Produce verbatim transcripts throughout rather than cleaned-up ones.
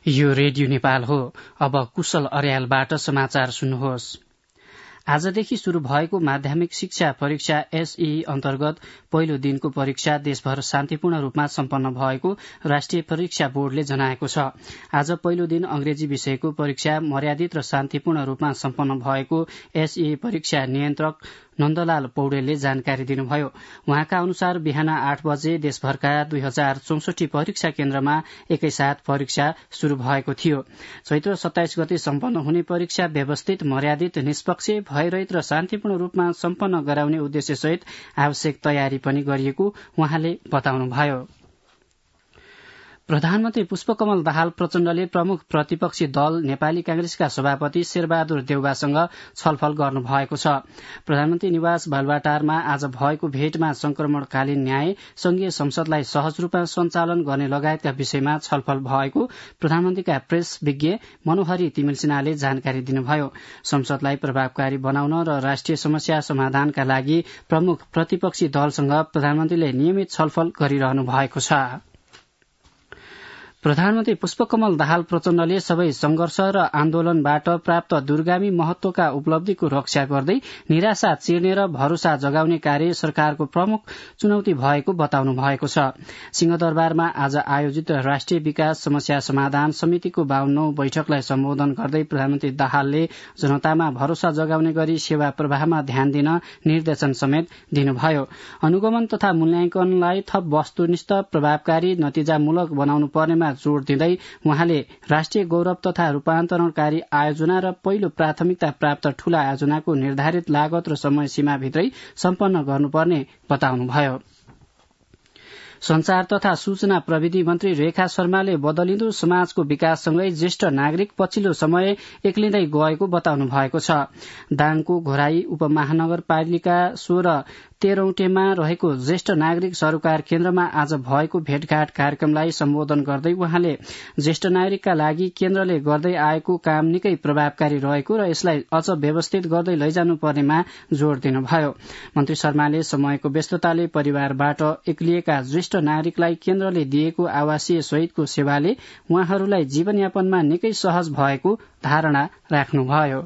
यो रेडियो नेपाल हो। अब कुशल अर्यालबाट समाचार सुन्नुहोस्। आजदेखि शुरू भएको माध्यमिक शिक्षा परीक्षा एसई अन्तर्गत पहिलो दिनको परीक्षा देशभर शान्तिपूर्ण रूपमा सम्पन्न भएको राष्ट्रिय परीक्षा बोर्डले जनाएको छ। आज पहिलो दिन अंग्रेजी विषयको परीक्षा मर्यादित र शान्तिपूर्ण रूपमा सम्पन्न भएको एसई परीक्षा नियन्त्रक नन्दलाल पौडेलले जानकारी दिनुभयो। उहाँका अनुसार बिहान आठ बजे देशभरका दुई हजार चौसठी परीक्षा केन्द्रमा एकैसाथ परीक्षा शुरू भएको थियो। चैत्र सत्ताइस गते सम्पन्न हुने परीक्षा व्यवस्थित, मर्यादित, निष्पक्ष, भयरहित र शान्तिपूर्ण रूपमा सम्पन्न गराउने उद्देश्यसहित आवश्यक तयारी पनि गरिएको उहाँले बताउनुभयो। प्रधानमन्त्री पुष्पकमल दाहाल प्रचण्डले प्रमुख प्रतिपक्षी दल नेपाली कांग्रेसका सभापति शेरबहादुर देउवासँग छलफल गर्नुभएको छ। प्रधानमन्त्री निवास बालुवाटारमा आज भएको भेटमा संक्रमणकालीन न्याय, संघीय संसदलाई सहज रूपमा सञ्चालन गर्ने लगायतका विषयमा छलफल भएको प्रधानमन्त्रीका प्रेस विज्ञ मनोहरी तिमिल सिन्हाले जानकारी दिनुभयो। संसदलाई प्रभावकारी बनाउन र राष्ट्रिय समस्या समाधानका लागि प्रमुख प्रतिपक्षी दलसँग प्रधानमन्त्रीले नियमित छलफल गरिरहनु भएको छ। प्रधानमन्त्री पुष्पकमल दाहाल प्रचण्डले सबै संघर्ष र आन्दोलनबाट प्राप्त दूरगामी महत्वका उपलब्धिको रक्षा गर्दै निराशा चिर्ने र भरोसा जगाउने कार्य सरकारको प्रमुख चुनौती भएको बताउनु भएको छ। सिंहदरबारमा आज आयोजित राष्ट्रिय विकास समस्या समाधान समितिको बाउन्नौ बैठकलाई सम्बोधन गर्दै प्रधानमन्त्री दाहालले जनतामा भरोसा जगाउने गरी सेवा प्रवाहमा ध्यान दिन निर्देशन समेत दिनुभयो। अनुगमन तथा मूल्याङ्कनलाई थप वस्तुनिष्ठ, प्रभावकारी, नतिजामूलक बनाउनु पर्नेमा जोड़ दिँदै उहाँले राष्ट्रिय गौरव तथा रूपान्तरणकारी आयोजना र पहिलो प्राथमिकता प्राप्त ठूला आयोजनाको निर्धारित लागत र समय सीमाभित्रै सम्पन्न गर्नुपर्ने बताउनुभयो। संचार तथा सूचना प्रविधि मन्त्री रेखा शर्माले बदलिँदो समाजको विकाससँगै ज्येष्ठ नागरिक पछिल्लो समय एक्लिँदै गएको बताउनु भएको छ। दाङको घोराई उपमहानगरपालिका सोह्र तेह्रौटेमा रहेको ज्येष्ठ नागरिक सरोकार केन्द्रमा आज भएको भेटघाट कार्यक्रमलाई सम्बोधन गर्दै उहाँले ज्येष्ठ नागरिकका लागि केन्द्रले गर्दै आएको काम निकै प्रभावकारी रहेको र यसलाई अझ व्यवस्थित गर्दै लैजानु पर्नेमा जोड़ दिनुभयो। मन्त्री शर्माले समयको व्यस्तताले परिवारबाट एक्लिएका ज्येष्ठ नागरिकलाई केन्द्रले दिएको आवासीय सहितको सेवाले उहाँहरूलाई जीवनयापनमा निकै सहज भएको धारणा राख्नुभयो।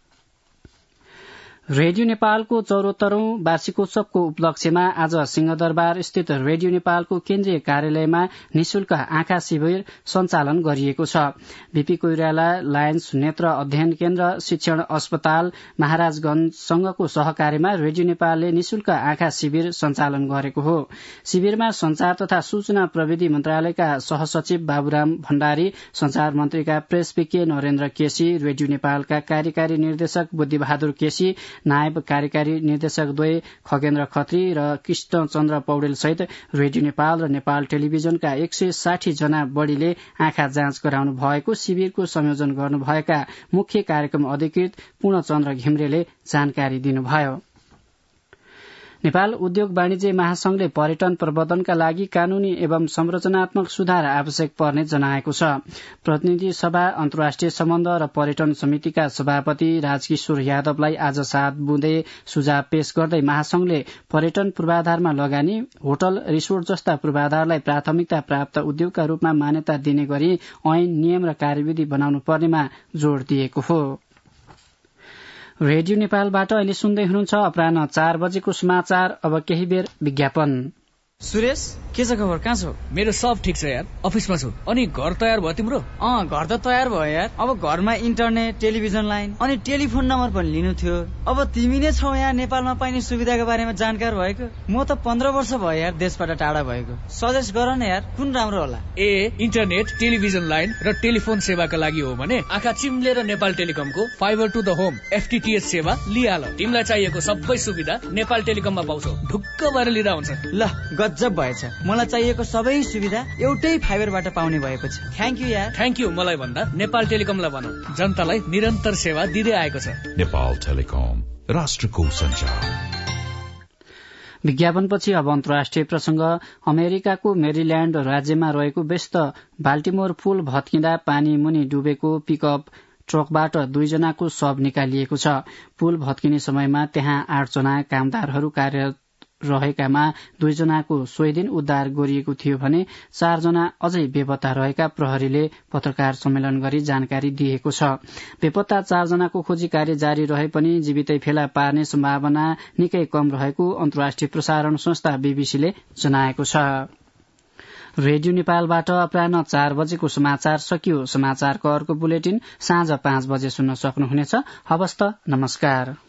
रेडियो नेपालको चौरात्तरौं वार्षिकोत्सवको उपलक्ष्यमा आज सिंहदरबार स्थित रेडियो नेपालको केन्द्रीय कार्यालयमा निशुल्क आँखा शिविर सञ्चालन गरिएको छ। बीपी कोइराला लायन्स नेत्र अध्ययन केन्द्र, शिक्षण अस्पताल महाराजगंजसँगको सहकार्यमा रेडियो नेपालले निशुल्क आँखा शिविर सञ्चालन गरेको हो। शिविरमा संचार तथा सूचना प्रविधि मन्त्रालयका सहसचिव बाबुराम भण्डारी, संचार मन्त्रीका प्रेस विज्ञ नरेन्द्र केसी, रेडियो नेपालका कार्यकारी निर्देशक बुद्धिबहादुर केसी, नायब कार्यकारी निर्देशक द्वय खगेन्द्र खत्री र कृष्ण चन्द्र पौडेल सहित रेडियो नेपाल र नेपाल टेलिभिजनका एक सय साठी जना बढ़ीले आँखा जाँच गराउनु भएको शिविरको संयोजन गर्नुभएका मुख्य कार्यक्रम अधिकृत पूर्णचन्द्र घिम्रेले जानकारी दिनुभयो। नेपाल उद्योग वाणिज्य महासंघले पर्यटन प्रवर्धनका लागि कानूनी एवं संरचनात्मक सुधार आवश्यक पर्ने जनाएको छ। प्रतिनिधि सभा अन्तर्राष्ट्रिय सम्बन्ध र पर्यटन समितिका सभापति राजकिशोर यादवलाई आज सात बुँदे सुझाव पेश गर्दै महासंघले पर्यटन पूर्वाधारमा लगानी, होटल, रिसोर्ट जस्ता पूर्वाधारलाई प्राथमिकता प्राप्त उद्योगका रूपमा मान्यता दिने गरी ऐन, नियम र कार्यविधि बनाउनु पर्नेमा जोड़ दिएको हो। रेडियो नेपालबाट अहिले सुन्दै हुनुहुन्छ अपराह्न चार बजेको समाचार। अब केही बेर विज्ञापन। सुरेश, के छ खबर? कहाँ छौ? मेरो सब ठिक छ यार, अफिसमा छु। अनि घर तयार भयो तिम्रो? अँ, घर त तयार भयो यार। अब घरमा इन्टरनेट, टेलिभिजन लाइन अनि टेलिफोन नम्बर पनि लिनु थियो। अब तिमी नै छौ यहाँ नेपालमा पाइने सुविधाको बारेमा जानकार भएको। म त पन्ध्र वर्ष भयो यार देशबाट टाढा भएको। सजेस्ट गर न यार, कुन राम्रो होला? ए, इन्टरनेट, टेलिभिजन लाइन र टेलिफोन सेवाका लागि हो भने आँखा चिम्लेर नेपाल टेलिकमको fibre to the home FTTH सेवा लिहाल। तिमीलाई चाहिएको सबै सुविधा नेपाल टेलिकममा पाउँछौ। ढुक्क भएर लिँदा हुन्छ। ल, गजब भएछ। मलाई चाहिएको सबै सुविधा एउटै फाइबरबाट पाउने भएपछि थ्याङ्क यू यार। थ्याङ्क यू मलाई भन्दा नेपाल टेलिकमलाई भनौ, जनतालाई निरन्तर सेवा दिँदै आएको छ। नेपाल टेलिकम, राष्ट्रको सञ्चार। विज्ञापनपछि अब अन्तर्राष्ट्रिय प्रसंग। अमेरिकाको मेरील्याण्ड राज्यमा रहेको व्यस्त बाल्टिमोर पुल भत्किँदा पानी मुनि डुबेको पिकअप ट्रकबाट दुईजनाको शव निकालिएको छ। पुल भत्किने समयमा त्यहाँ आठजना कामदारहरू कार्यरत रहेकामा दुईजनाको सोही दिन उद्धार गरिएको थियो भने चारजना अझै बेपत्ता रहेका प्रहरीले पत्रकार सम्मेलन गरी जानकारी दिएको छ। बेपत्ता चारजनाको खोजी कार्य जारी रहे पनि जीवितै फेला पार्ने सम्भावना निकै कम रहेको अन्तर्राष्ट्रिय प्रसारण संस्था बीबीसीले जनाएको छ। रेडियो नेपालबाट अपराह्न चार बजेको समाचार सकियो। समाचारको अर्को बुलेटिन साँझ पाँच बजे सुन्न सक्नुहुनेछ। हवस् त, नमस्कार।